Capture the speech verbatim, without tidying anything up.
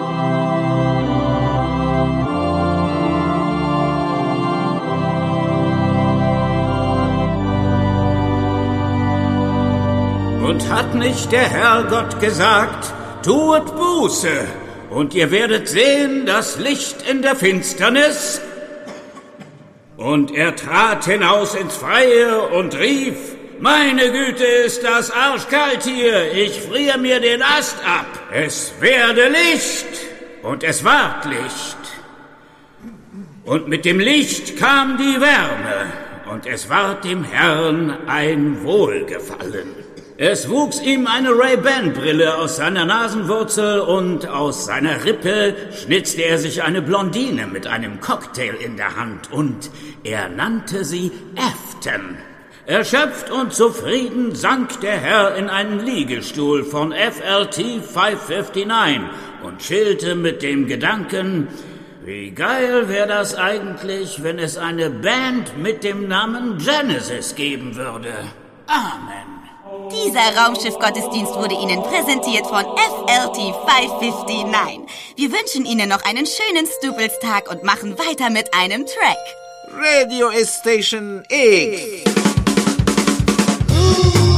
Und hat nicht der Herrgott gesagt, tuet Buße, und ihr werdet sehen das Licht in der Finsternis? Und er trat hinaus ins Freie und rief, meine Güte, ist das arschkalt hier, ich friere mir den Ast ab. Es werde Licht, und es ward Licht. Und mit dem Licht kam die Wärme, und es ward dem Herrn ein Wohlgefallen. Es wuchs ihm eine Ray-Ban-Brille aus seiner Nasenwurzel und aus seiner Rippe schnitzte er sich eine Blondine mit einem Cocktail in der Hand und er nannte sie Afton. Erschöpft und zufrieden sank der Herr in einen Liegestuhl von F L T fünfhundertneunundfünfzig und chillte mit dem Gedanken, wie geil wäre das eigentlich, wenn es eine Band mit dem Namen Genesis geben würde. Amen. Dieser Raumschiff-Gottesdienst wurde Ihnen präsentiert von F L T fünfhundertneunundfünfzig. Wir wünschen Ihnen noch einen schönen Stupelstag und machen weiter mit einem Track. Radio Station X.